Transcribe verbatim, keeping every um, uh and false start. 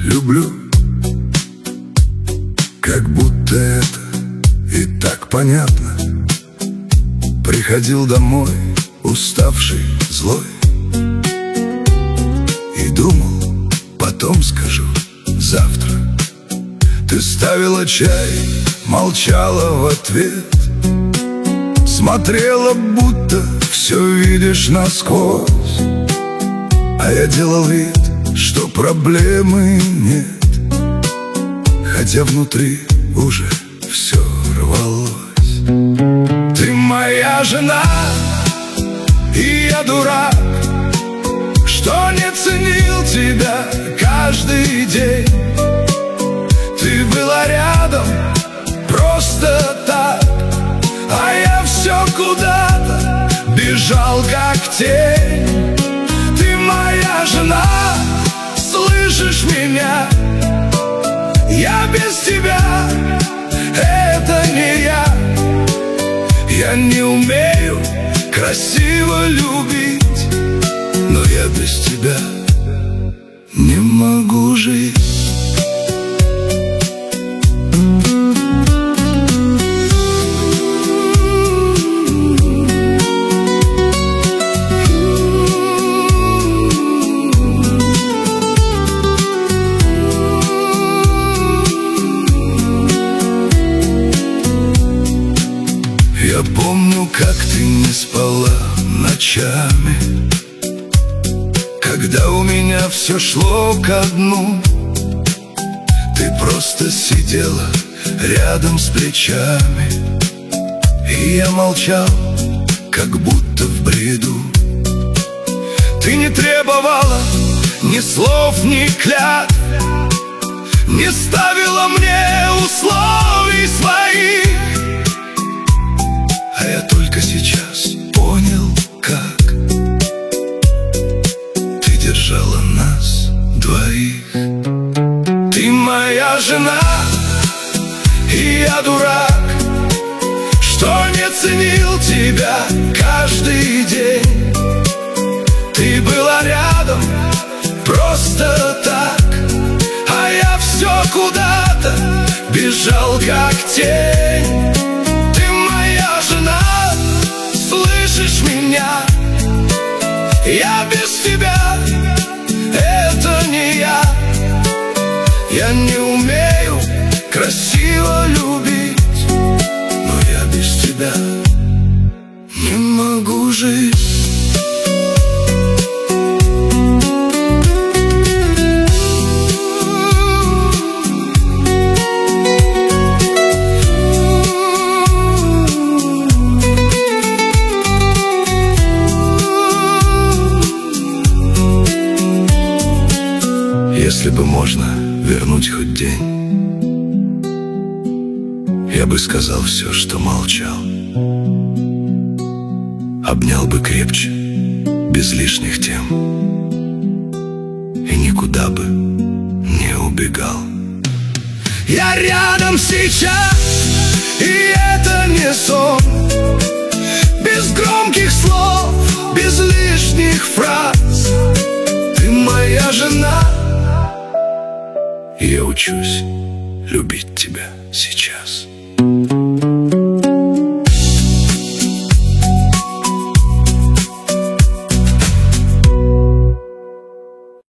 люблю, как будто это и так понятно. Приходил домой уставший, злой, и думал, потом скажу, завтра. Ты ставила чай, молчала в ответ, смотрела, будто все видишь насквозь. А я делал вид, что проблемы нет, хотя внутри уже все рвалось. Ты моя жена, и я дурак, что не ценил тебя каждый день. Ты была рядом просто так, а я все куда-то бежал, как тень. Ты моя жена, слышишь меня? Я без тебя, это не я. Я не умею красиво любить, но я без тебя не могу жить. Я помню, как ты не спала ночами, когда у меня все шло ко дну. Ты просто сидела рядом с плечами, и я молчал, как будто в бреду. Ты не требовала ни слов, ни клятв, не ставила мне условий своих. А я только сейчас понял, как ты держала нас двоих. Ты моя жена, и я дурак, что не ценил тебя каждый день. Ты была рядом просто так, а я все куда-то бежал, как тень. Жена, слышишь меня? Я без тебя, это не я. Я не умею красиво любить, но я без тебя не могу жить. Если бы можно вернуть хоть день, я бы сказал все, что молчал. Обнял бы крепче, без лишних тем, и никуда бы не убегал. Я рядом сейчас, и это не сон, без громких слов, без лишних фраз. Ты моя жена, я учусь любить тебя сейчас.